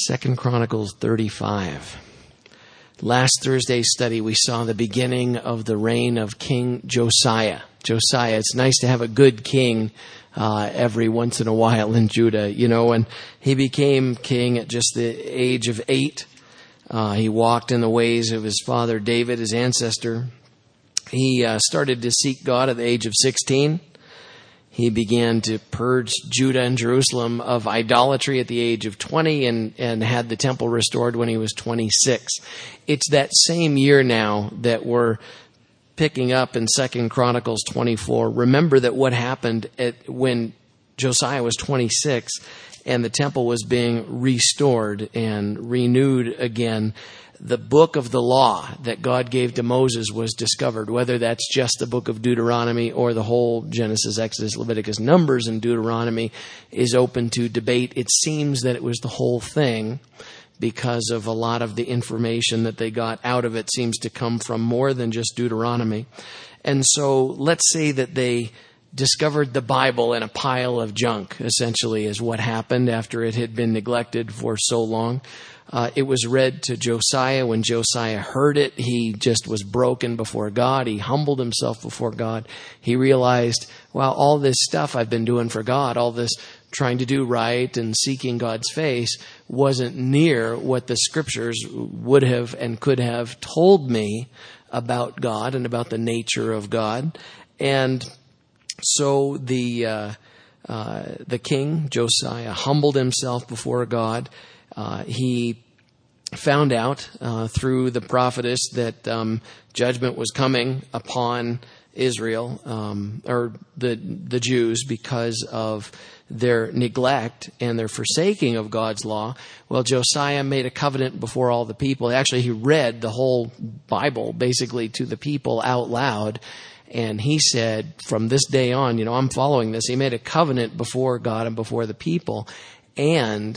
2 Chronicles 35. Last Thursday's study, we saw the beginning of the reign of King Josiah. Josiah, it's nice to have a good king every once in a while in Judah, and he became king at just the age of 8. He walked in the ways of his father David, his ancestor. He started to seek God at the age of 16. He began to purge Judah and Jerusalem of idolatry at the age of 20 and had the temple restored when he was 26. It's that same year now that we're picking up in 2 Chronicles 24. Remember that what happened when Josiah was 26 and the temple was being restored and renewed again. The book of the law that God gave to Moses was discovered, whether that's just the book of Deuteronomy or the whole Genesis, Exodus, Leviticus, Numbers, and Deuteronomy is open to debate. It seems that it was the whole thing because of a lot of the information that they got out of it seems to come from more than just Deuteronomy. And so let's say that they discovered the Bible in a pile of junk, essentially, is what happened after it had been neglected for so long. It was read to Josiah. When Josiah heard it, he just was broken before God. He humbled himself before God. He realized, wow, all this stuff I've been doing for God, all this trying to do right and seeking God's face wasn't near what the scriptures would have and could have told me about God and about the nature of God. And so the king, Josiah, humbled himself before God. He found out through the prophetess that judgment was coming upon Israel, or the Jews, because of their neglect and their forsaking of God's law. Well, Josiah made a covenant before all the people. Actually, he read the whole Bible basically to the people out loud. And he said, from this day on, I'm following this. He made a covenant before God and before the people. And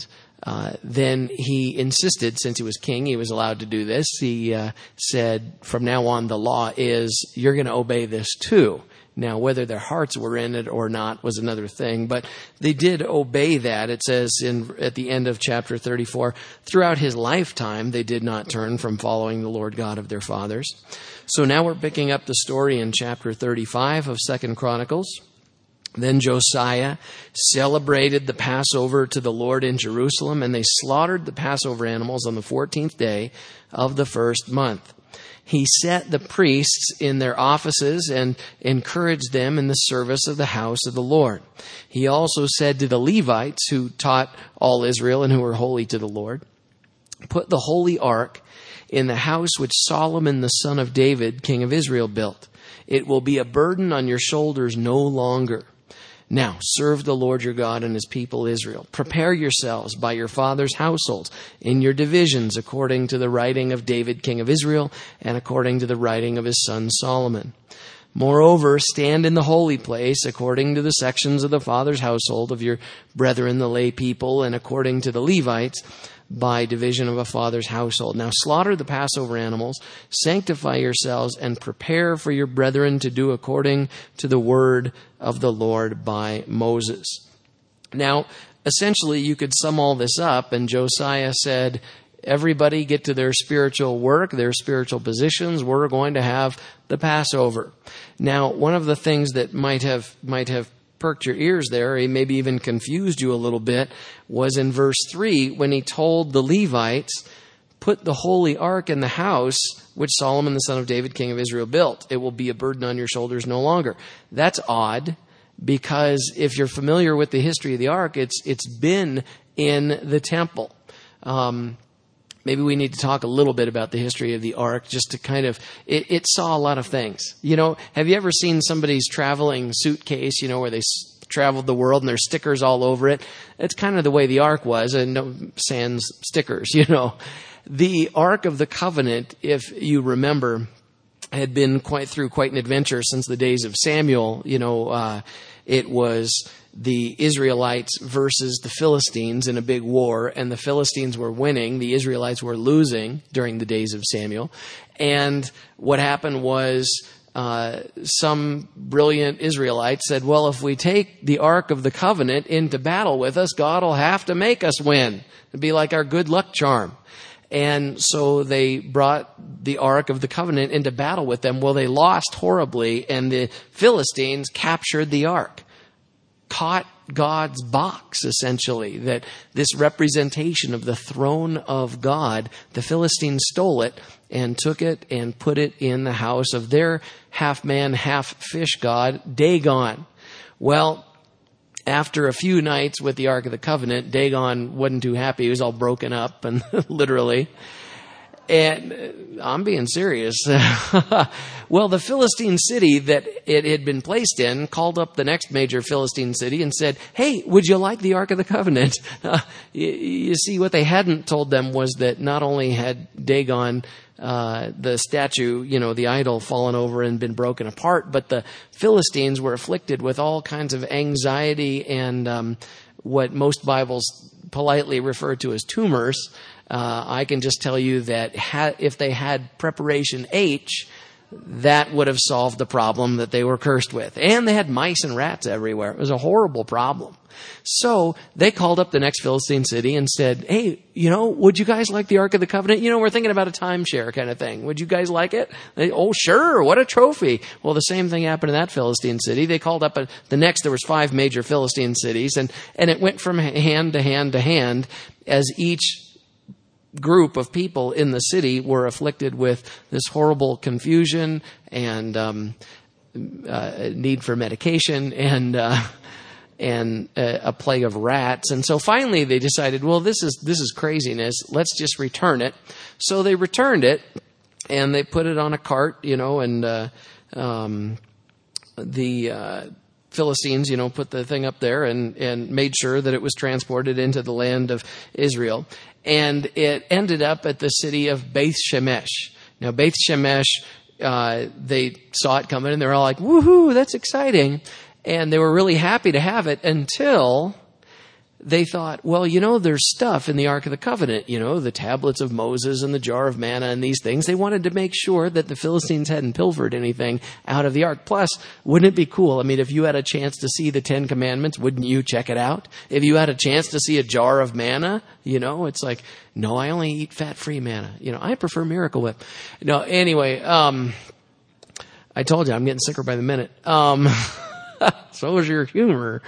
then he insisted, since he was king, he was allowed to do this. He said, from now on, the law is you're going to obey this too. Now, whether their hearts were in it or not was another thing, but they did obey that. It says at the end of chapter 34, throughout his lifetime, they did not turn from following the Lord God of their fathers. So now we're picking up the story in chapter 35 of 2 Chronicles. Then Josiah celebrated the Passover to the Lord in Jerusalem, and they slaughtered the Passover animals on the 14th day of the first month. He set the priests in their offices and encouraged them in the service of the house of the Lord. He also said to the Levites, who taught all Israel and who were holy to the Lord, put the holy ark in the house which Solomon the son of David, king of Israel, built. It will be a burden on your shoulders no longer. Now, serve the Lord your God and his people Israel. Prepare yourselves by your father's households in your divisions according to the writing of David, king of Israel, and according to the writing of his son Solomon. Moreover, stand in the holy place according to the sections of the father's household of your brethren, the lay people, and according to the Levites, by division of a father's household. Now slaughter the Passover animals, sanctify yourselves, and prepare for your brethren to do according to the word of the Lord by Moses. Now, essentially, you could sum all this up, and Josiah said, everybody get to their spiritual work, their spiritual positions. We're going to have the Passover. Now, one of the things that might have perked your ears there, or maybe even confused you a little bit, was in verse 3 when he told the Levites, put the holy ark in the house which Solomon the son of David, king of Israel, built. It will be a burden on your shoulders no longer. That's odd, because if you're familiar with the history of the ark, it's been in the temple. Maybe we need to talk a little bit about the history of the ark, just to kind of, it saw a lot of things. Have you ever seen somebody's traveling suitcase, where they traveled the world and there's stickers all over it? It's kind of the way the ark was, and no sans stickers, The Ark of the Covenant, if you remember, had been through quite an adventure since the days of Samuel. It was the Israelites versus the Philistines in a big war, and the Philistines were winning. The Israelites were losing during the days of Samuel. And what happened was some brilliant Israelite said, well, if we take the Ark of the Covenant into battle with us, God will have to make us win. It'd be like our good luck charm. And so they brought the Ark of the Covenant into battle with them. Well, they lost horribly, and the Philistines captured the Ark. Caught God's box, essentially, that this representation of the throne of God, the Philistines stole it and took it and put it in the house of their half-man, half-fish god, Dagon. Well, after a few nights with the Ark of the Covenant, Dagon wasn't too happy. He was all broken up, and literally. And I'm being serious. Well, the Philistine city that it had been placed in called up the next major Philistine city and said, hey, would you like the Ark of the Covenant? You see, what they hadn't told them was that not only had Dagon, the statue, the idol, fallen over and been broken apart, but the Philistines were afflicted with all kinds of anxiety and what most Bibles politely refer to as tumors. I can just tell you that if they had preparation H, that would have solved the problem that they were cursed with. And they had mice and rats everywhere. It was a horrible problem. So they called up the next Philistine city and said, hey, would you guys like the Ark of the Covenant? We're thinking about a timeshare kind of thing. Would you guys like it? Oh, sure. What a trophy. Well, the same thing happened in that Philistine city. They called up there was 5 major Philistine cities, and it went from hand to hand to hand as each group of people in the city were afflicted with this horrible confusion and need for medication and a plague of rats. And so finally they decided, well, this is craziness. Let's just return it. So they returned it, and they put it on a cart, and the Philistines, put the thing up there and made sure that it was transported into the land of Israel. And it ended up at the city of Beth Shemesh. Now, Beth Shemesh, they saw it coming and they were all like, woohoo, that's exciting. And they were really happy to have it until they thought, well, there's stuff in the Ark of the Covenant, the tablets of Moses and the jar of manna and these things. They wanted to make sure that the Philistines hadn't pilfered anything out of the Ark. Plus, wouldn't it be cool? I mean, if you had a chance to see the 10 Commandments, wouldn't you check it out? If you had a chance to see a jar of manna, it's like, no, I only eat fat-free manna. I prefer Miracle Whip. No, anyway, I told you I'm getting sicker by the minute. So is your humor.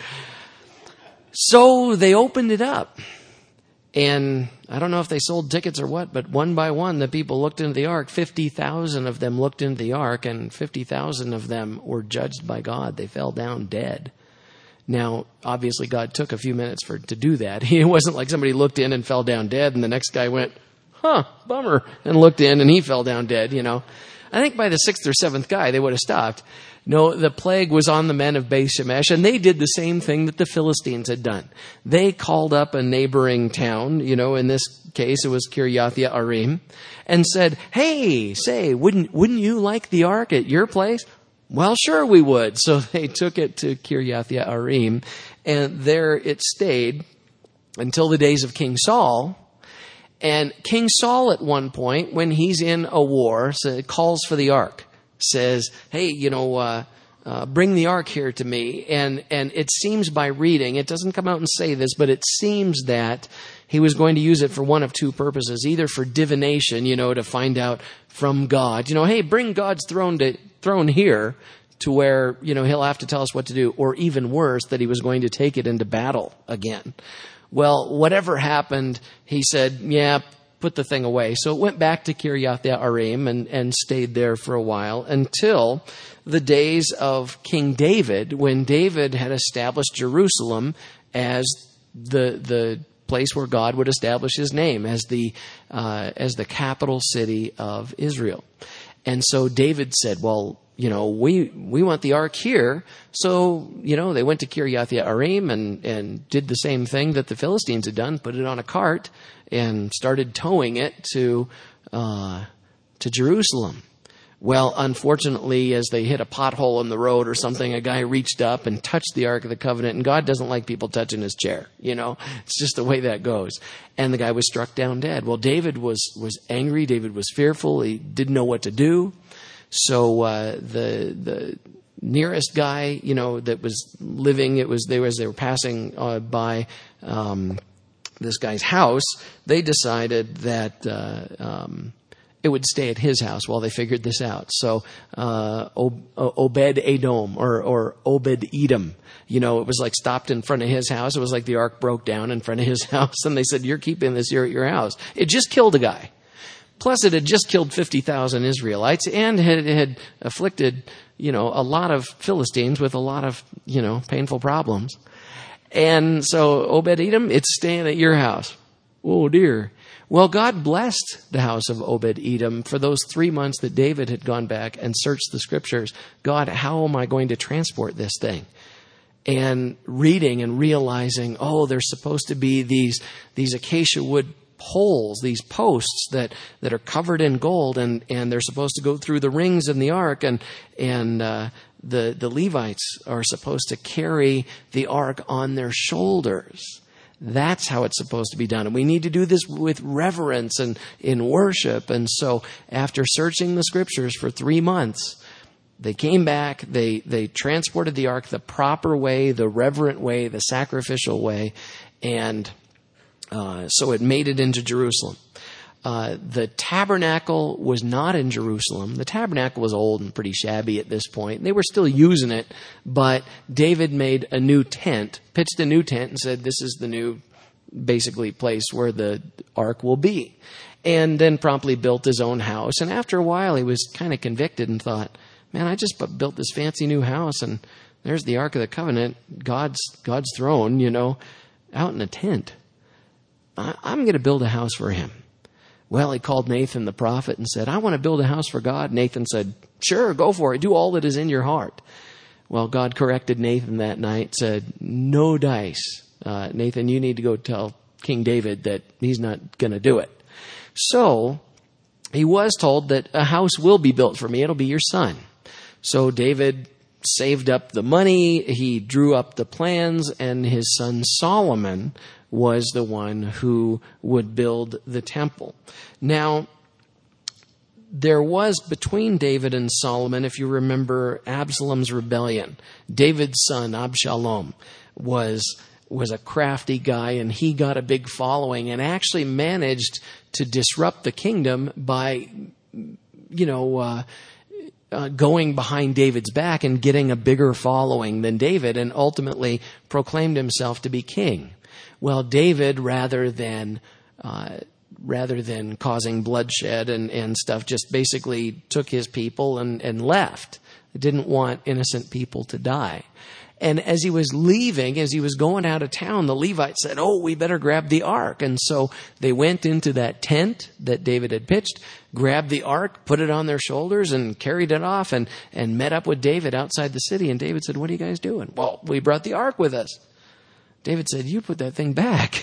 So they opened it up, and I don't know if they sold tickets or what, but one by one, the people looked into the Ark. 50,000 of them looked into the Ark, and 50,000 of them were judged by God. They fell down dead. Now, obviously, God took a few minutes to do that. It wasn't like somebody looked in and fell down dead, and the next guy went, bummer, and looked in, and he fell down dead, I think by the 6th or 7th guy, they would have stopped. No, the plague was on the men of Beth Shemesh, and they did the same thing that the Philistines had done. They called up a neighboring town, in this case it was Kiriath Yearim, and said, hey, wouldn't you like the Ark at your place? Well, sure we would. So they took it to Kiriath Yearim, and there it stayed until the days of King Saul. And King Saul at one point, when he's in a war, calls for the Ark. Says, hey, bring the Ark here to me. And it seems by reading, it doesn't come out and say this, but it seems that he was going to use it for one of 2 purposes, either for divination, to find out from God, hey, bring God's throne here to where, he'll have to tell us what to do, or even worse, that he was going to take it into battle again. Well, whatever happened, he said, yeah, put the thing away. So it went back to Kiriath Yearim and stayed there for a while until the days of King David, when David had established Jerusalem as the place where God would establish his name, as the capital city of Israel. And so David said, well, we want the Ark here. So, they went to Kiriath Yearim and did the same thing that the Philistines had done, put it on a cart and started towing it to Jerusalem. Well, unfortunately, as they hit a pothole in the road or something, a guy reached up and touched the Ark of the Covenant, and God doesn't like people touching his chair. It's just the way that goes. And the guy was struck down dead. Well, David was angry. David was fearful. He didn't know what to do. So the nearest guy, that was living, they were passing by this guy's house, they decided that it would stay at his house while they figured this out. So Obed-Edom or Obed-Edom, it was like stopped in front of his house. It was like the ark broke down in front of his house, and they said, "You're keeping this here at your house." It just killed a guy. Plus, it had just killed 50,000 Israelites and had afflicted, a lot of Philistines with a lot of, painful problems. And so, Obed-Edom, it's staying at your house. Oh, dear. Well, God blessed the house of Obed-Edom for those 3 months that David had gone back and searched the scriptures. God, how am I going to transport this thing? And reading and realizing, there's supposed to be these acacia wood poles, these posts that are covered in gold, and they're supposed to go through the rings in the ark, and the Levites are supposed to carry the ark on their shoulders. That's how it's supposed to be done. And we need to do this with reverence and in worship. And so after searching the scriptures for 3 months, they came back, they transported the ark the proper way, the reverent way, the sacrificial way, and so it made it into Jerusalem. The tabernacle was not in Jerusalem. The tabernacle was old and pretty shabby at this point. They were still using it, but David made a new tent, pitched a new tent, and said, "This is the new, basically, place where the ark will be." And then promptly built his own house. And after a while, he was kind of convicted and thought, "Man, I just built this fancy new house, and there's the Ark of the Covenant, God's throne, out in a tent. I'm going to build a house for him." Well, he called Nathan the prophet and said, "I want to build a house for God." Nathan said, "Sure, go for it. Do all that is in your heart." Well, God corrected Nathan that night, said, "No dice. Nathan, you need to go tell King David that he's not going to do it." So he was told that a house will be built for me. It'll be your son. So David saved up the money. He drew up the plans, and his son Solomon was the one who would build the temple. Now, there was between David and Solomon, if you remember, Absalom's rebellion. David's son, Absalom, was a crafty guy, and he got a big following and actually managed to disrupt the kingdom by, going behind David's back and getting a bigger following than David, and ultimately proclaimed himself to be king. Well, David, rather than causing bloodshed and stuff, just basically took his people and left. He didn't want innocent people to die. And as he was leaving, as he was going out of town, the Levites said, "Oh, we better grab the ark." And so they went into that tent that David had pitched, grabbed the ark, put it on their shoulders, and carried it off and met up with David outside the city. And David said, "What are you guys doing?" "Well, we brought the ark with us." David said, "You put that thing back,"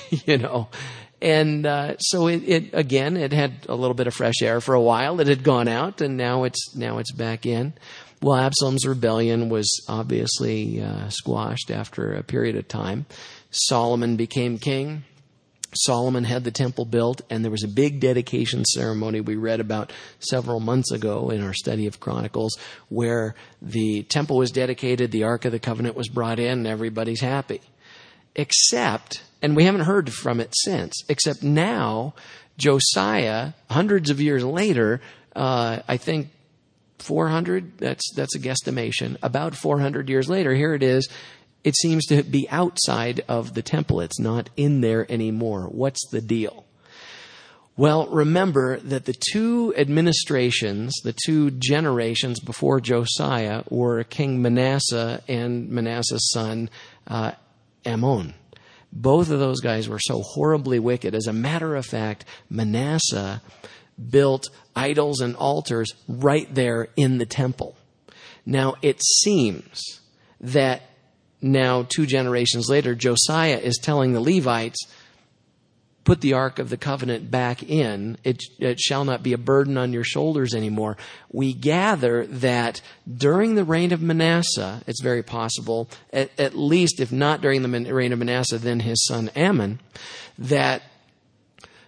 And so it had a little bit of fresh air for a while. It had gone out, and now it's back in. Well, Absalom's rebellion was obviously squashed after a period of time. Solomon became king. Solomon had the temple built, and there was a big dedication ceremony we read about several months ago in our study of Chronicles, where the temple was dedicated, the Ark of the Covenant was brought in, and everybody's happy. Except, and we haven't heard from it since, except now, Josiah, hundreds of years later, I think 400, that's a guesstimation, about 400 years later, here it is, it seems to be outside of the temple. It's not in there anymore. What's the deal? Well, remember that the two administrations, the two generations before Josiah were King Manasseh and Manasseh's son, Ammon. Both of those guys were so horribly wicked. As a matter of fact, Manasseh built idols and altars right there in the temple. Now, it seems that now 2 generations later, Josiah is telling the Levites, "Put the Ark of the Covenant back in. It shall not be a burden on your shoulders anymore." We gather that during the reign of Manasseh, it's very possible, at least if not during the reign of Manasseh, then his son Ammon, that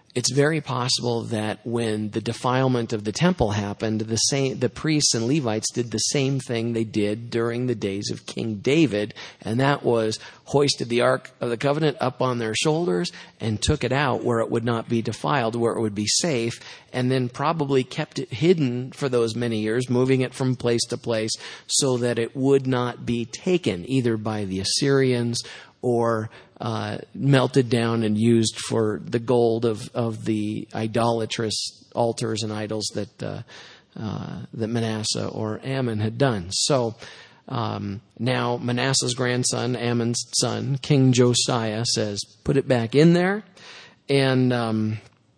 it's very possible that when the defilement of the temple happened, the priests and Levites did the same thing they did during the days of King David, and that was hoisted the Ark of the Covenant up on their shoulders and took it out where it would not be defiled, where it would be safe, and then probably kept it hidden for those many years, moving it from place to place so that it would not be taken either by the Assyrians or melted down and used for the gold of the idolatrous altars and idols that Manasseh or Ammon had done. So now Manasseh's grandson, Ammon's son, King Josiah, says, put it back in there. And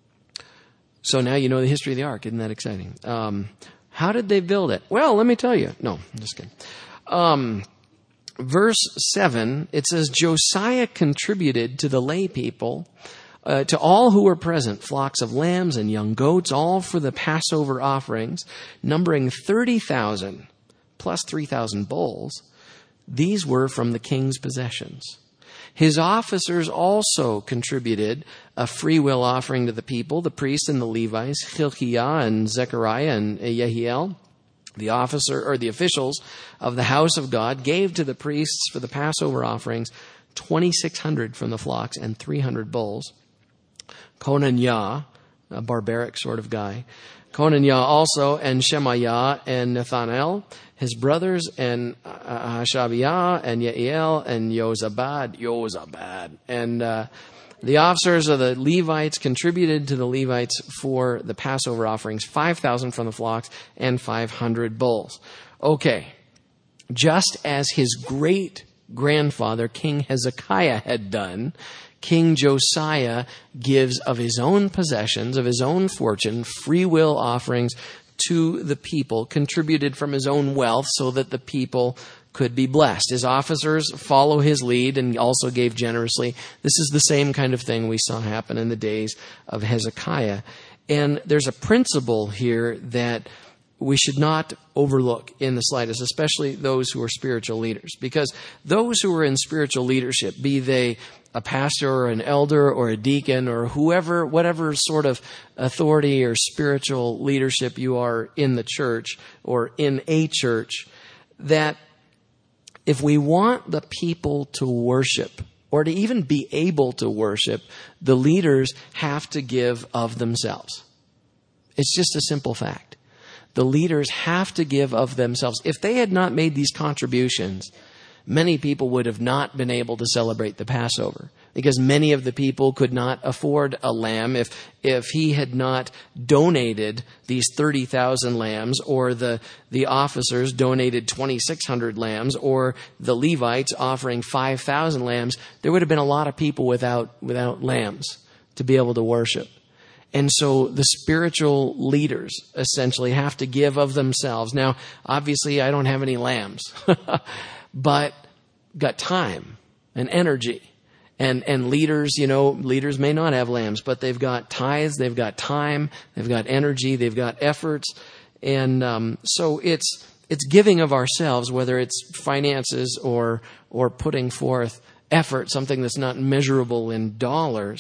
so now you know the history of the ark. Isn't that exciting? How did they build it? Well, let me tell you. No, I'm just kidding. Verse 7, it says, Josiah contributed to the lay people, to all who were present, flocks of lambs and young goats, all for the Passover offerings, numbering 30,000, plus 3,000 bulls. These were from the king's possessions. His officers also contributed a freewill offering to the people, the priests and the Levites, Hilkiah and Zechariah and Yehiel. The officials of the house of God gave to the priests for the Passover offerings 2,600 from the flocks and 300 bulls. Conaniah, a barbaric sort of guy. Conaniah also, and Shemaiah and Nathanael, his brothers, and Hashabiah and Yeiel and Yozabad. And the officers of the Levites contributed to the Levites for the Passover offerings, 5,000 from the flocks and 500 bulls. Okay, just as his great-grandfather, King Hezekiah, had done, King Josiah gives of his own possessions, of his own fortune, free will offerings to the people, contributed from his own wealth so that the people could be blessed. His officers follow his lead and also gave generously. This is the same kind of thing we saw happen in the days of Hezekiah. And there's a principle here that we should not overlook in the slightest, especially those who are spiritual leaders. Because those who are in spiritual leadership, be they a pastor or an elder or a deacon or whoever, whatever sort of authority or spiritual leadership you are in the church or in a church, that if we want the people to worship, or to even be able to worship, the leaders have to give of themselves. It's just a simple fact. The leaders have to give of themselves. If they had not made these contributions, many people would have not been able to celebrate the Passover, because many of the people could not afford a lamb if he had not donated these 30,000 lambs, or the officers donated 2,600 lambs, or the Levites offering 5,000 lambs. There would have been a lot of people without lambs to be able to worship. And so the spiritual leaders essentially have to give of themselves. Now, obviously, I don't have any lambs, but got time and energy. And leaders, leaders may not have lambs, but they've got tithes, they've got time, they've got energy, they've got efforts. And so it's giving of ourselves, whether it's finances or putting forth effort, something that's not measurable in dollars.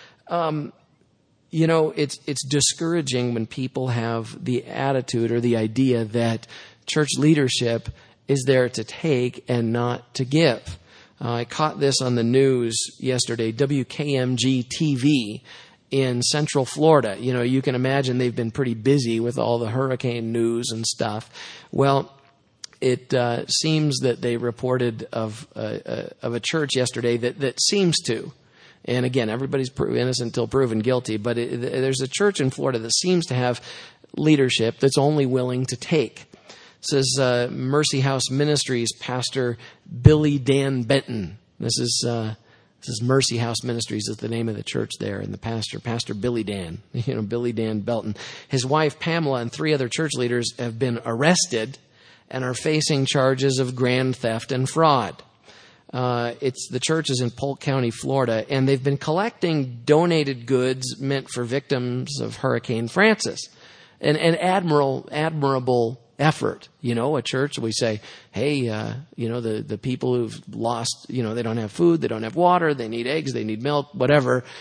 It's discouraging when people have the attitude or the idea that church leadership is there to take and not to give. I caught this on the news yesterday, WKMG TV in Central Florida. You can imagine they've been pretty busy with all the hurricane news and stuff. Well, it seems that they reported of a church yesterday that seems to, and again, everybody's innocent until proven guilty, but there's a church in Florida that seems to have leadership that's only willing to take. It says Mercy House Ministries Pastor Billy Dan Benton. This is Mercy House Ministries is the name of the church there, and the Pastor Billy Dan, Billy Dan Belton. His wife Pamela and 3 other church leaders have been arrested and are facing charges of grand theft and fraud. The church is in Polk County, Florida, and they've been collecting donated goods meant for victims of Hurricane Francis. An admirable effort. A church, we say, hey, the people who've lost, they don't have food, they don't have water, they need eggs, they need milk, whatever.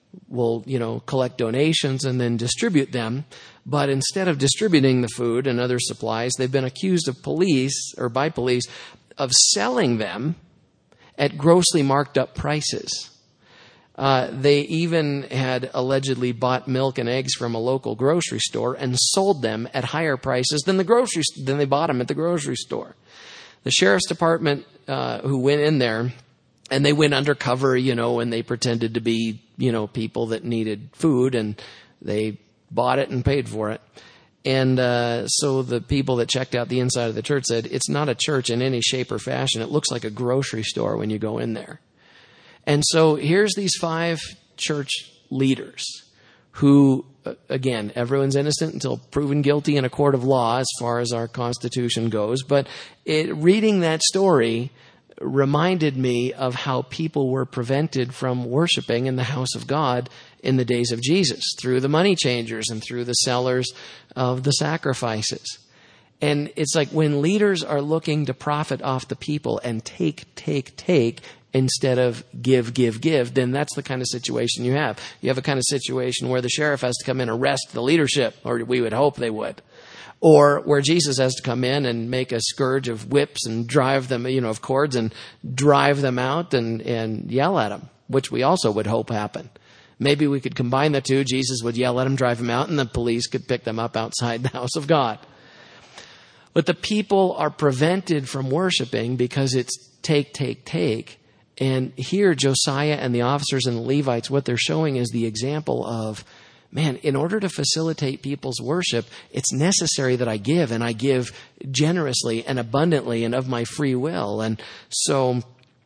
will, collect donations and then distribute them. But instead of distributing the food and other supplies, they've been accused by police of selling them at grossly marked up prices. They even had allegedly bought milk and eggs from a local grocery store and sold them at higher prices than they bought them at the grocery store. The sheriff's department, who went in there, and they went undercover, and they pretended to be, people that needed food, and they bought it and paid for it. And so the people that checked out the inside of the church said, it's not a church in any shape or fashion. It looks like a grocery store when you go in there. And so here's these 5 church leaders who, again, everyone's innocent until proven guilty in a court of law as far as our Constitution goes. But reading that story reminded me of how people were prevented from worshiping in the house of God in the days of Jesus through the money changers and through the sellers of the sacrifices. And it's like when leaders are looking to profit off the people and take instead of give, then that's the kind of situation you have. You have a kind of situation where the sheriff has to come in and arrest the leadership, or we would hope they would. Or where Jesus has to come in and make a scourge of whips and drive them, of cords, and drive them out and yell at them, which we also would hope happen. Maybe we could combine the two. Jesus would yell at them, drive them out, and the police could pick them up outside the house of God. But the people are prevented from worshiping because it's take. And here Josiah and the officers and the Levites, what they're showing is the example of, man, in order to facilitate people's worship, it's necessary that I give, and I give generously and abundantly and of my free will. And so,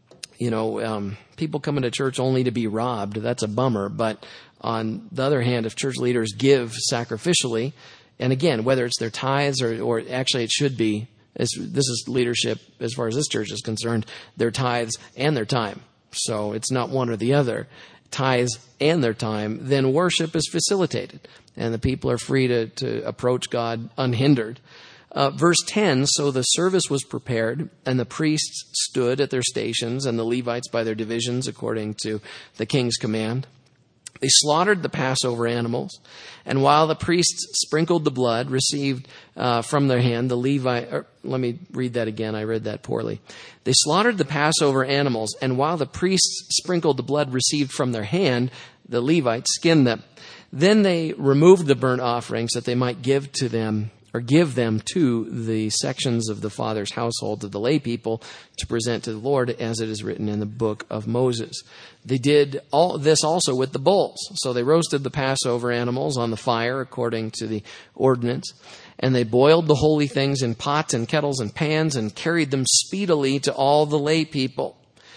people coming to church only to be robbed, that's a bummer. But on the other hand, if church leaders give sacrificially, and again, whether it's their tithes or actually it should be, this is leadership as far as this church is concerned, their tithes and their time. So it's not one or the other. Tithes and their time, then worship is facilitated, and the people are free to approach God unhindered. Verse 10, so the service was prepared, and the priests stood at their stations, and the Levites by their divisions, according to the king's command. They slaughtered the Passover animals, and while the priests sprinkled the blood received from their hand, let me read that again. I read that poorly. They slaughtered the Passover animals, and while the priests sprinkled the blood received from their hand, the Levites skinned them. Then they removed the burnt offerings that they might give them to the sections of the father's household of the lay people to present to the Lord, as it is written in the book of Moses. They did all this also with the bulls. So they roasted the Passover animals on the fire according to the ordinance, and they boiled the holy things in pots and kettles and pans and carried them speedily to all the lay people.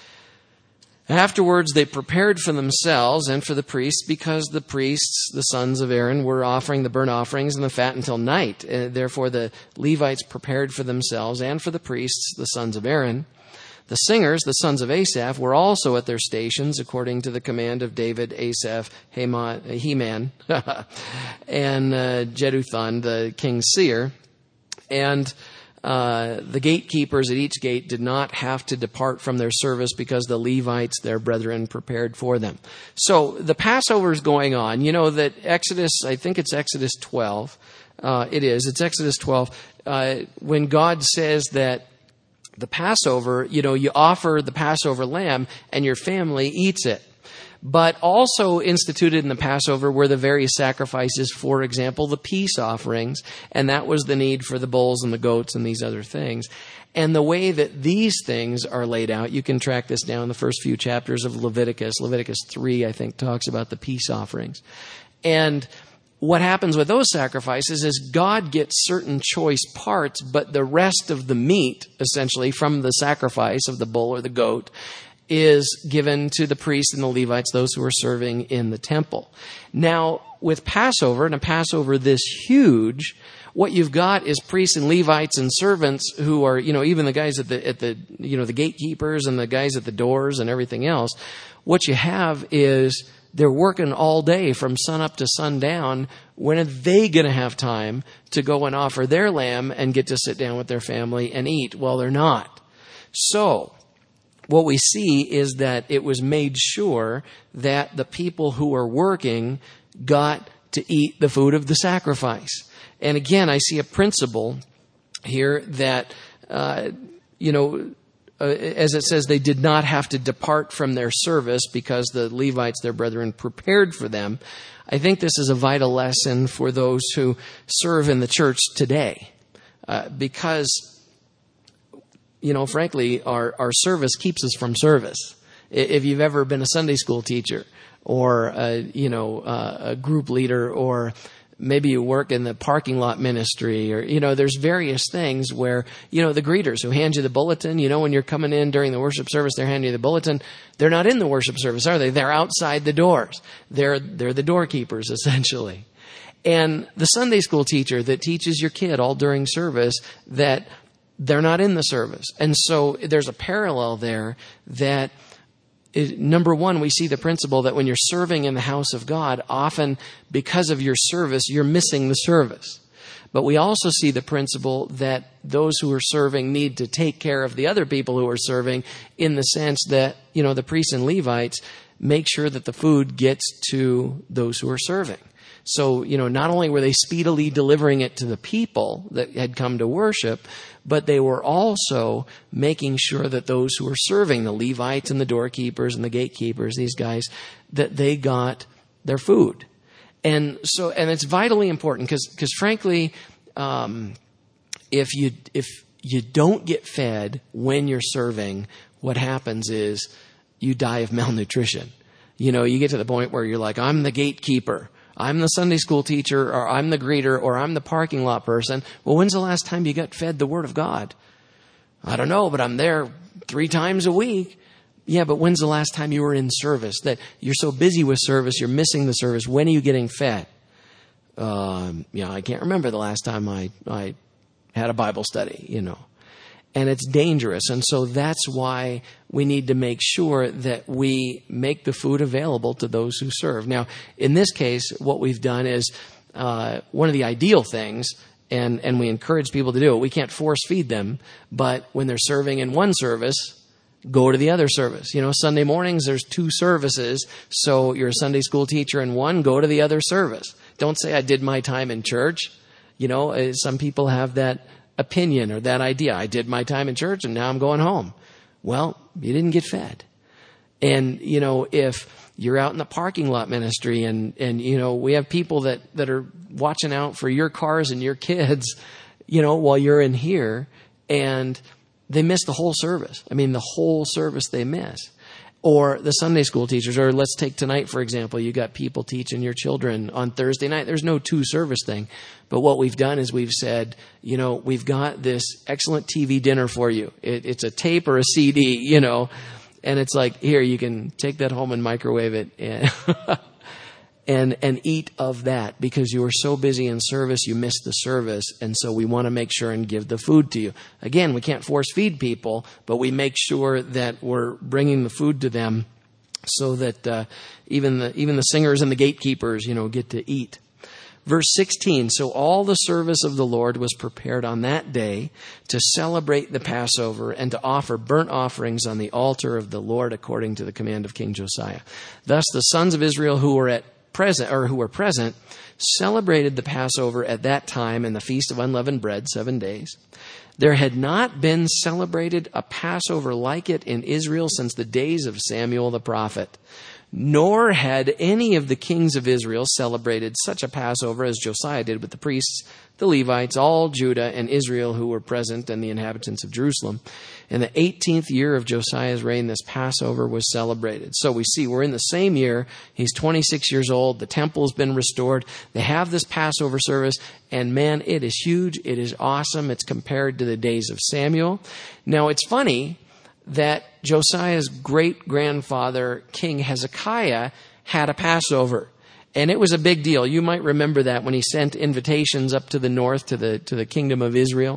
Afterwards, they prepared for themselves and for the priests, because the priests, the sons of Aaron, were offering the burnt offerings and the fat until night. Therefore, the Levites prepared for themselves and for the priests, the sons of Aaron. The singers, the sons of Asaph, were also at their stations, according to the command of David, Asaph, Heman, and Jeduthun, the king's seer. And the gatekeepers at each gate did not have to depart from their service, because the Levites, their brethren, prepared for them. So the Passover is going on. You know that I think it's Exodus 12. It's Exodus 12. When God says that the Passover, you offer the Passover lamb and your family eats it. But also instituted in the Passover were the various sacrifices, for example, the peace offerings, and that was the need for the bulls and the goats and these other things. And the way that these things are laid out, you can track this down in the first few chapters of Leviticus. Leviticus 3, I think, talks about the peace offerings. And what happens with those sacrifices is God gets certain choice parts, but the rest of the meat, essentially, from the sacrifice of the bull or the goat, is given to the priests and the Levites, those who are serving in the temple. Now, with Passover, and a Passover this huge, what you've got is priests and Levites and servants who are, even the guys at the the gatekeepers and the guys at the doors and everything else. What you have is they're working all day from sun up to sundown. When are they going to have time to go and offer their lamb and get to sit down with their family and eat? Well, they're not. So what we see is that it was made sure that the people who were working got to eat the food of the sacrifice. And again, I see a principle here that, as it says, they did not have to depart from their service because the Levites, their brethren, prepared for them. I think this is a vital lesson for those who serve in the church today, because, frankly, our service keeps us from service. If you've ever been a Sunday school teacher or, a group leader, or maybe you work in the parking lot ministry, or, there's various things where, the greeters who hand you the bulletin, when you're coming in during the worship service, they're handing you the bulletin. They're not in the worship service, are they? They're outside the doors. They're the doorkeepers, essentially. And the Sunday school teacher that teaches your kid all during service, that they're not in the service. And so there's a parallel there that, number one, we see the principle that when you're serving in the house of God, often because of your service, you're missing the service. But we also see the principle that those who are serving need to take care of the other people who are serving, in the sense that, the priests and Levites make sure that the food gets to those who are serving. So, not only were they speedily delivering it to the people that had come to worship, but they were also making sure that those who were serving, the Levites and the doorkeepers and the gatekeepers, these guys, that they got their food. And it's vitally important because frankly, if you don't get fed when you're serving, what happens is you die of malnutrition. You get to the point where you're like, I'm the gatekeeper, I'm the Sunday school teacher, or I'm the greeter, or I'm the parking lot person. Well, when's the last time you got fed the Word of God? I don't know, but I'm there 3 times a week. Yeah, but when's the last time you were in service? That you're so busy with service, you're missing the service. When are you getting fed? I can't remember the last time I had a Bible study, And it's dangerous. And so that's why we need to make sure that we make the food available to those who serve. Now, in this case, what we've done is one of the ideal things, and we encourage people to do it. We can't force feed them, but when they're serving in one service, go to the other service. Sunday mornings, there's 2 services. So you're a Sunday school teacher in one, go to the other service. Don't say, I did my time in church. Some people have that opinion or that idea. I did my time in church and now I'm going home. Well, you didn't get fed. And, if you're out in the parking lot ministry and we have people that are watching out for your cars and your kids, while you're in here, and they miss the whole service. The whole service they miss. Or the Sunday school teachers, or let's take tonight, for example, you got people teaching your children on Thursday night. There's no 2 service thing. But what we've done is we've said, we've got this excellent TV dinner for you. It's a tape or a CD, and it's like, here, you can take that home and microwave it and eat of that, because you were so busy in service, you missed the service. And so we want to make sure and give the food to you. Again, we can't force feed people, but we make sure that we're bringing the food to them so that even the singers and the gatekeepers, get to eat. Verse 16, so all the service of the Lord was prepared on that day to celebrate the Passover and to offer burnt offerings on the altar of the Lord according to the command of King Josiah. Thus the sons of Israel who were present celebrated the Passover at that time and the Feast of Unleavened Bread 7 days. There had not been celebrated a Passover like it in Israel since the days of Samuel the prophet. Nor had any of the kings of Israel celebrated such a Passover as Josiah did with the priests, the Levites, all Judah and Israel who were present, and the inhabitants of Jerusalem. In the 18th year of Josiah's reign, this Passover was celebrated. So we see we're in the same year. He's 26 years old. The temple has been restored. They have this Passover service, and man, it is huge. It is awesome. It's compared to the days of Samuel. Now, it's funny that Josiah's great-grandfather, King Hezekiah, had a Passover. And it was a big deal. You might remember that when he sent invitations up to the north to the kingdom of Israel.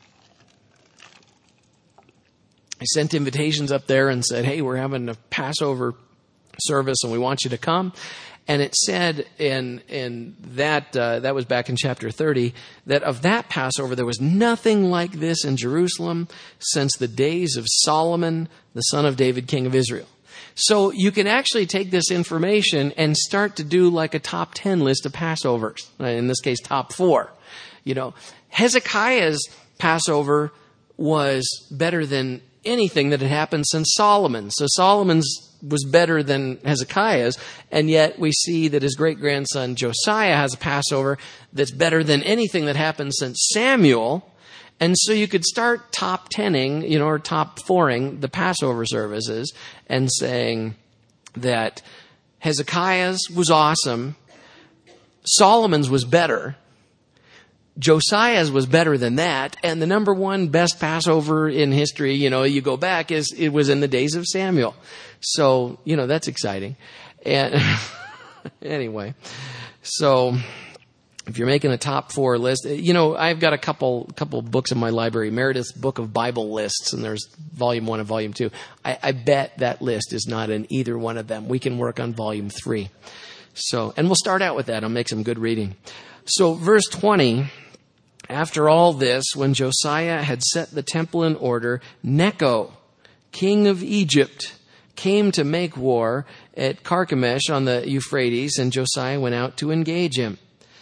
He sent invitations up there and said, hey, we're having a Passover service and we want you to come. And it said in that, that was back in chapter 30, that of that Passover, there was nothing like this in Jerusalem since the days of Solomon, the son of David, king of Israel. So you can actually take this information and start to do like a top 10 list of Passovers. In this case, top 4. Hezekiah's Passover was better than anything that had happened since Solomon. So Solomon's was better than Hezekiah's, and yet we see that his great-grandson Josiah has a Passover that's better than anything that happened since Samuel. And so you could start top 10ing, or top 4ing the Passover services and saying that Hezekiah's was awesome, Solomon's was better, Josiah's was better than that, and the number one best Passover in history, you go back, it was in the days of Samuel. So, that's exciting. And anyway, so if you're making a top 4 list, I've got a couple books in my library, Meredith's Book of Bible Lists, and there's volume 1 and volume 2. I bet that list is not in either one of them. We can work on volume 3. So, and we'll start out with that. I'll make some good reading. So verse 20, after all this, when Josiah had set the temple in order, Necho, king of Egypt, came to make war at Carchemish on the Euphrates, and Josiah went out to engage him.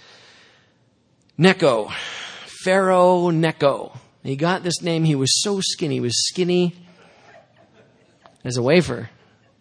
Necho, Pharaoh Necho. He got this name. He was so skinny. He was skinny as a wafer.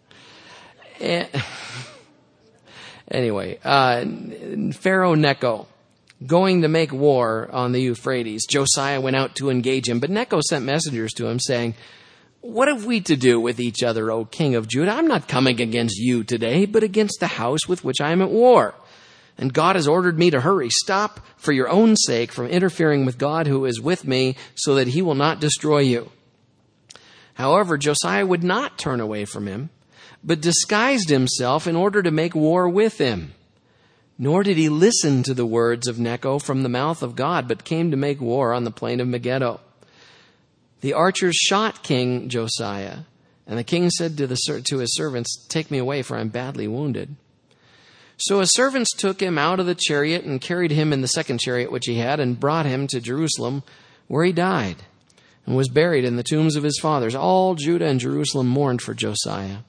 Anyway, Pharaoh Necho, going to make war on the Euphrates. Josiah went out to engage him, but Necho sent messengers to him saying, "What have we to do with each other, O king of Judah? I'm not coming against you today, but against the house with which I am at war. And God has ordered me to hurry. Stop for your own sake from interfering with God who is with me, so that he will not destroy you." However, Josiah would not turn away from him, but disguised himself in order to make war with him. Nor did he listen to the words of Necho from the mouth of God, but came to make war on the plain of Megiddo. The archers shot King Josiah, and the king said to his servants, "Take me away, for I am badly wounded." So his servants took him out of the chariot and carried him in the second chariot which he had, and brought him to Jerusalem, where he died, and was buried in the tombs of his fathers. All Judah and Jerusalem mourned for Josiah.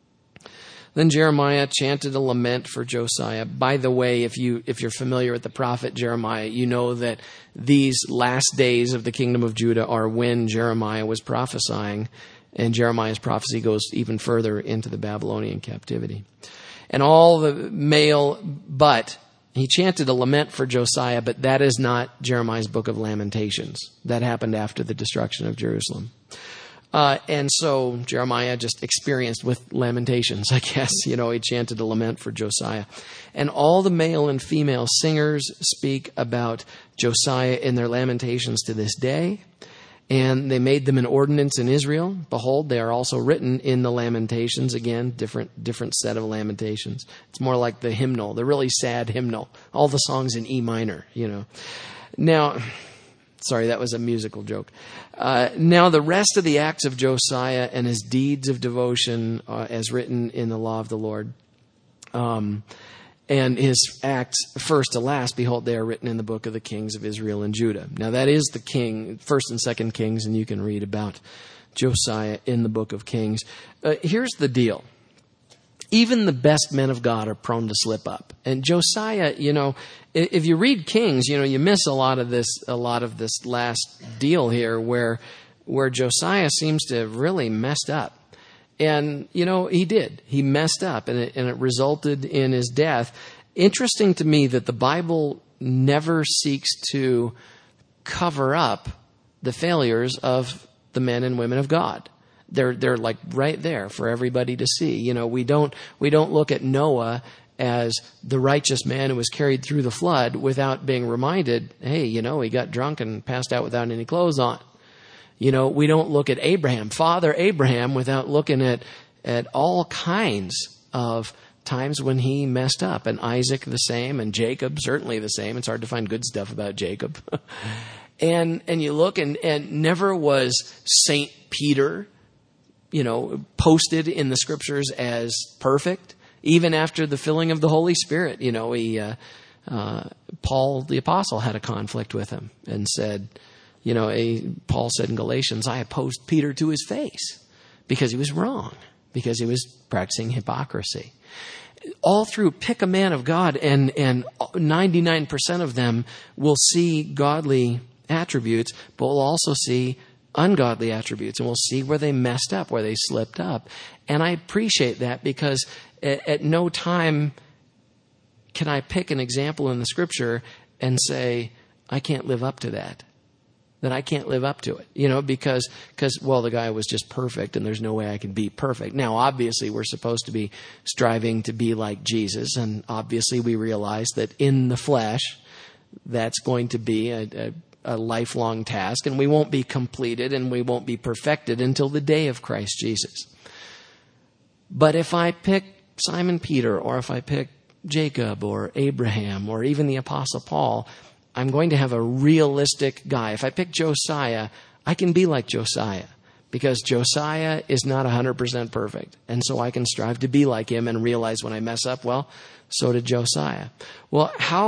Then Jeremiah chanted a lament for Josiah. By the way, if you're familiar with the prophet Jeremiah, you know that these last days of the kingdom of Judah are when Jeremiah was prophesying, and Jeremiah's prophecy goes even further into the Babylonian captivity. And all the male, but he chanted a lament for Josiah, but that is not Jeremiah's book of Lamentations. That happened after the destruction of Jerusalem. And so Jeremiah just experienced with Lamentations, I guess. He chanted a lament for Josiah. And all the male and female singers speak about Josiah in their Lamentations to this day. And they made them an ordinance in Israel. Behold, they are also written in the Lamentations. Again, different set of Lamentations. It's more like the hymnal, the really sad hymnal. All the songs in E minor, Now, sorry, that was a musical joke. Now, the rest of the acts of Josiah and his deeds of devotion, as written in the law of the Lord, and his acts first to last, behold, they are written in the book of the kings of Israel and Judah. Now, that is the king, First and Second Kings, and you can read about Josiah in the book of Kings. Here's the deal. Even the best men of God are prone to slip up. And Josiah, if you read Kings, you miss a lot of this last deal here where Josiah seems to have really messed up. And, he did. He messed up, and it resulted in his death. Interesting to me that the Bible never seeks to cover up the failures of the men and women of God. They're like right there for everybody to see. We don't look at Noah as the righteous man who was carried through the flood without being reminded, hey, he got drunk and passed out without any clothes on. We don't look at Abraham, Father Abraham, without looking at all kinds of times when he messed up. And Isaac the same, and Jacob certainly the same. It's hard to find good stuff about Jacob. and you look, and never was Saint Peter, posted in the scriptures as perfect. even after the filling of the Holy Spirit, Paul the apostle had a conflict with him and said, Paul said in Galatians, I opposed Peter to his face because he was wrong, because he was practicing hypocrisy. All through, pick a man of God, and 99% of them will see godly attributes, but will also see ungodly attributes, and we'll see where they messed up, where they slipped up. And I appreciate that, because at no time can I pick an example in the Scripture and say, I can't live up to that I can't live up to it, because the guy was just perfect and there's no way I can be perfect. Now, obviously, we're supposed to be striving to be like Jesus, and obviously we realize that in the flesh, that's going to be a lifelong task, and we won't be completed and we won't be perfected until the day of Christ Jesus. But if I pick Simon Peter, or if I pick Jacob or Abraham or even the Apostle Paul, I'm going to have a realistic guy. If I pick Josiah, I can be like Josiah, because Josiah is not 100% perfect. And so I can strive to be like him and realize when I mess up, well, so did Josiah. Well,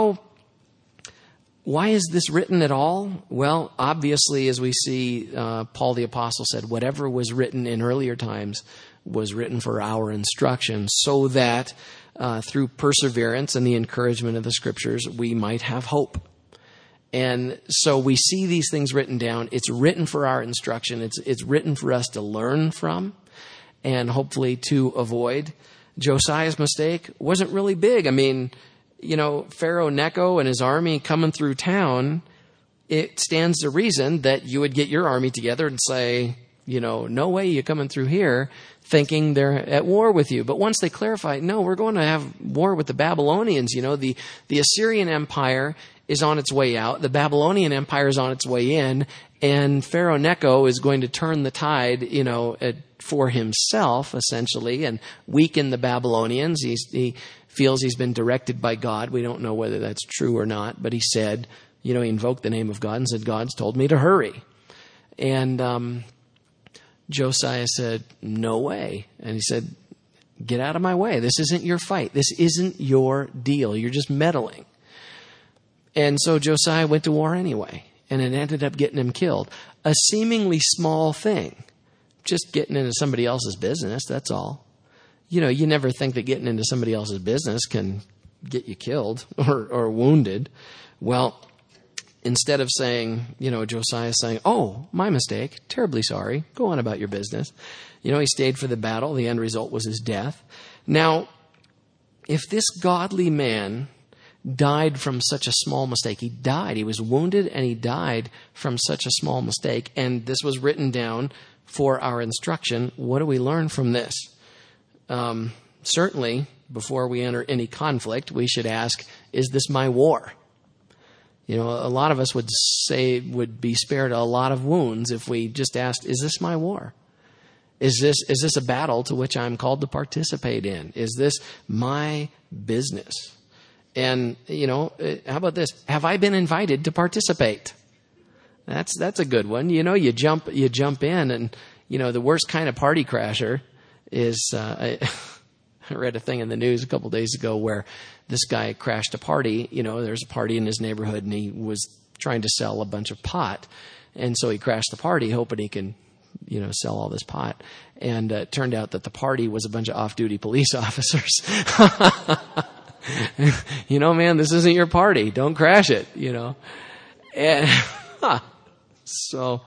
why is this written at all? Well, obviously, as we see, Paul the Apostle said, whatever was written in earlier times was written for our instruction, so that through perseverance and the encouragement of the Scriptures, we might have hope. And so we see these things written down. It's written for our instruction. It's written for us to learn from and hopefully to avoid. Josiah's mistake wasn't really big. I mean, Pharaoh Necho and his army coming through town, it stands to reason that you would get your army together and say, no way you're coming through here, thinking they're at war with you. But once they clarify, no, we're going to have war with the Babylonians. The Assyrian Empire is on its way out. The Babylonian Empire is on its way in. And Pharaoh Necho is going to turn the tide, for himself, essentially, and weaken the Babylonians. He feels he's been directed by God. We don't know whether that's true or not. But he said, he invoked the name of God and said, God's told me to hurry. And Josiah said, no way. And he said, get out of my way. This isn't your fight. This isn't your deal. You're just meddling. And so Josiah went to war anyway, and it ended up getting him killed. A seemingly small thing, just getting into somebody else's business, that's all. You never think that getting into somebody else's business can get you killed or wounded. Well, instead of saying, Josiah saying, oh, my mistake, terribly sorry, go on about your business. He stayed for the battle. The end result was his death. Now, if this godly man died from such a small mistake, he died. He was wounded and he died from such a small mistake. And this was written down for our instruction. What do we learn from this? Certainly, before we enter any conflict, we should ask, is this my war? A lot of us would be spared a lot of wounds if we just asked, is this my war? Is this a battle to which I'm called to participate in? Is this my business? And, how about this? Have I been invited to participate? That's a good one. You jump in, and, the worst kind of party crasher is, I read a thing in the news a couple days ago where this guy crashed a party. There's a party in his neighborhood, and he was trying to sell a bunch of pot. And so he crashed the party hoping he can, sell all this pot. And it turned out that the party was a bunch of off-duty police officers. Man, this isn't your party. Don't crash it, And so,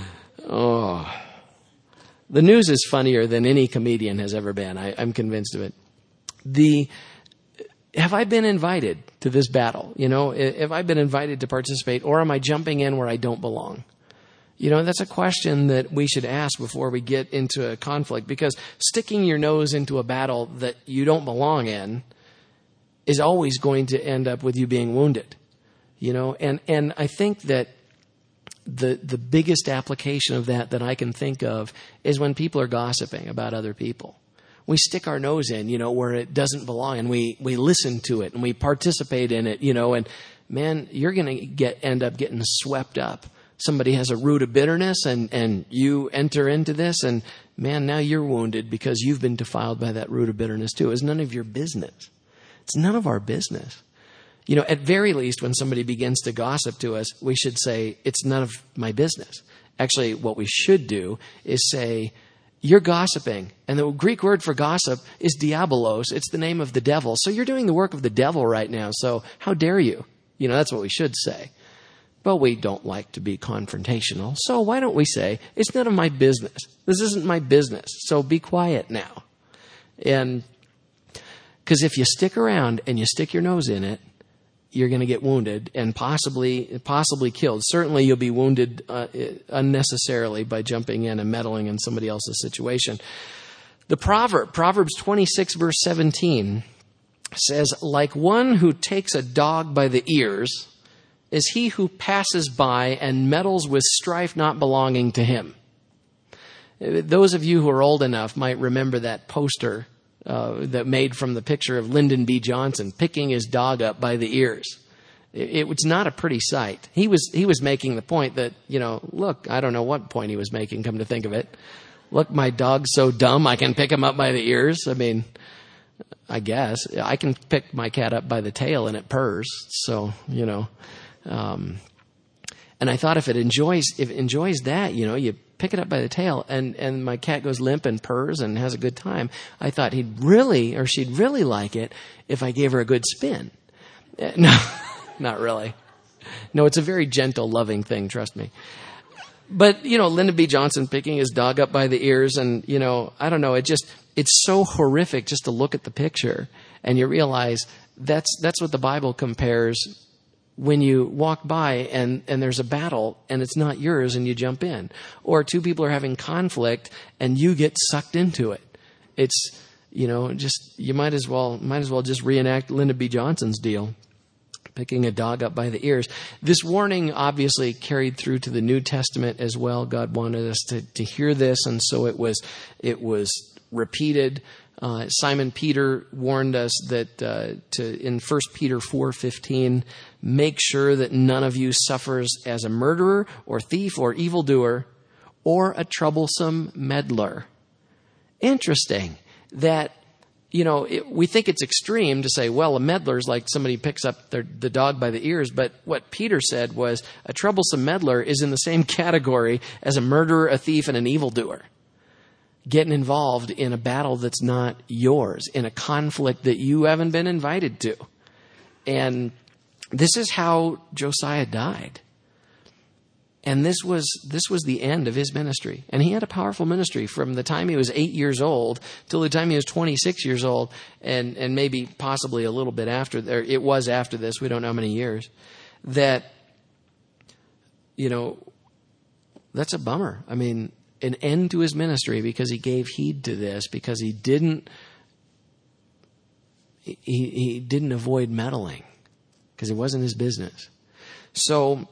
the news is funnier than any comedian has ever been. I'm convinced of it. Have I been invited to this battle? Have I been invited to participate, or am I jumping in where I don't belong? That's a question that we should ask before we get into a conflict, because sticking your nose into a battle that you don't belong in is always going to end up with you being wounded, and I think that the biggest application of that I can think of is when people are gossiping about other people. We stick our nose in, where it doesn't belong, and we listen to it and we participate in it, and man, you're going to end up getting swept up. Somebody has a root of bitterness and you enter into this, and man, now you're wounded because you've been defiled by that root of bitterness too. It's none of your business. It's none of our business. At very least, when somebody begins to gossip to us, we should say, it's none of my business. Actually, what we should do is say, you're gossiping. And the Greek word for gossip is diabolos. It's the name of the devil. So you're doing the work of the devil right now. So how dare you? That's what we should say. But we don't like to be confrontational. So why don't we say, it's none of my business. This isn't my business. So be quiet now. And because if you stick around and you stick your nose in it, you're going to get wounded and possibly killed. Certainly you'll be wounded unnecessarily by jumping in and meddling in somebody else's situation. The Proverbs 26 verse 17 says, like one who takes a dog by the ears is he who passes by and meddles with strife not belonging to him. Those of you who are old enough might remember that poster that made from the picture of Lyndon B. Johnson picking his dog up by the ears. It was not a pretty sight. He was making the point that, look, I don't know what point he was making, come to think of it. Look, my dog's so dumb I can pick him up by the ears. I mean, I guess I can pick my cat up by the tail and it purrs. So, and I thought if it enjoys that, you pick it up by the tail and my cat goes limp and purrs and has a good time. I thought she'd really like it if I gave her a good spin. No, not really. No, it's a very gentle, loving thing. Trust me. But, Lyndon B. Johnson picking his dog up by the ears and, I don't know. It's so horrific just to look at the picture and you realize that's what the Bible compares when you walk by and there's a battle and it's not yours and you jump in, or two people are having conflict and you get sucked into it. It's, you might as well just reenact Lyndon B. Johnson's deal, picking a dog up by the ears. This warning obviously carried through to the New Testament as well. God wanted us to hear this. And so it was repeated. Simon Peter warned us that in 1 Peter 4:15, make sure that none of you suffers as a murderer or thief or evildoer or a troublesome meddler. Interesting that, we think it's extreme to say, well, a meddler is like somebody picks up the dog by the ears. But what Peter said was a troublesome meddler is in the same category as a murderer, a thief, and an evildoer. Getting involved in a battle that's not yours, in a conflict that you haven't been invited to. And this is how Josiah died. And this was the end of his ministry. And he had a powerful ministry from the time he was 8 years old till the time he was 26 years old, and maybe possibly a little bit after there. It was after this, we don't know how many years. That, that's a bummer. I mean, an end to his ministry because he gave heed to this, because he didn't avoid meddling, because it wasn't his business. So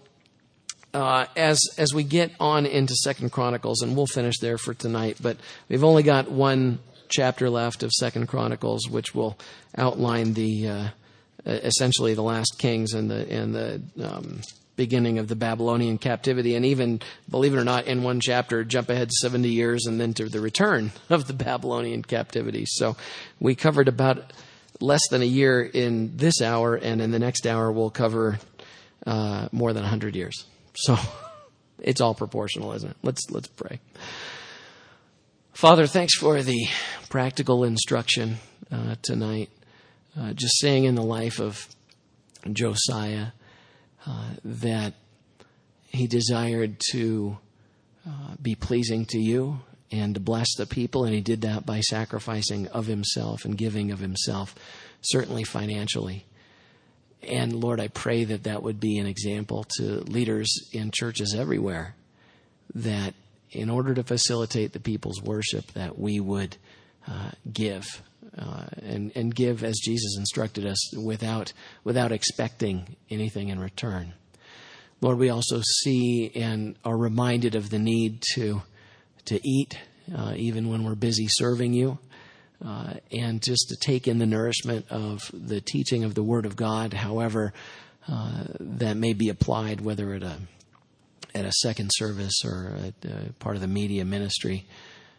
as we get on into 2 Chronicles, and we'll finish there for tonight, but we've only got one chapter left of 2 Chronicles, which will outline the essentially the last kings and the beginning of the Babylonian captivity, and even, believe it or not, in one chapter, jump ahead 70 years and then to the return of the Babylonian captivity. So we covered about less than a year in this hour, and in the next hour we'll cover more than 100 years. So it's all proportional, isn't it? Let's pray. Father, thanks for the practical instruction tonight. Just seeing in the life of Josiah that he desired to be pleasing to you and to bless the people, and he did that by sacrificing of himself and giving of himself, certainly financially. And Lord, I pray that would be an example to leaders in churches everywhere, that in order to facilitate the people's worship, that we would give and give as Jesus instructed us without expecting anything in return. Lord, we also see and are reminded of the need to eat even when we're busy serving you, and just to take in the nourishment of the teaching of the Word of God, however that may be applied, whether at a second service or at part of the media ministry.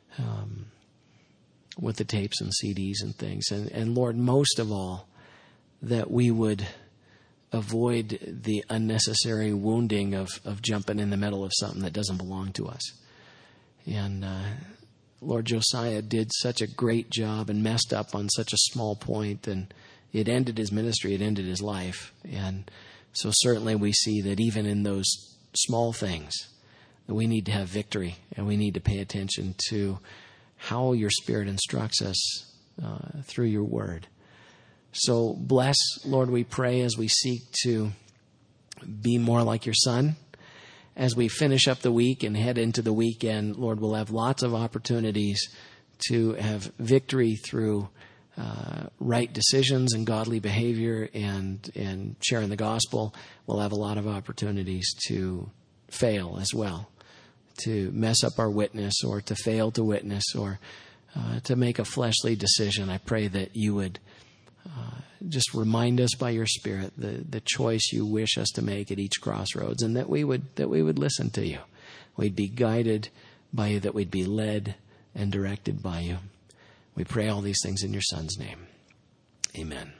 with the tapes and CDs and things. And Lord, most of all, that we would avoid the unnecessary wounding of jumping in the middle of something that doesn't belong to us. And Lord, Josiah did such a great job and messed up on such a small point, and it ended his ministry, it ended his life. And so certainly we see that even in those small things, that we need to have victory, and we need to pay attention to how your Spirit instructs us through your word. So bless, Lord, we pray as we seek to be more like your Son. As we finish up the week and head into the weekend, Lord, we'll have lots of opportunities to have victory through right decisions and godly behavior and sharing the gospel. We'll have a lot of opportunities to fail as well, to mess up our witness or to fail to witness or to make a fleshly decision. I pray that you would just remind us by your Spirit the choice you wish us to make at each crossroads, and that we would listen to you. We'd be guided by you, that we'd be led and directed by you. We pray all these things in your Son's name. Amen.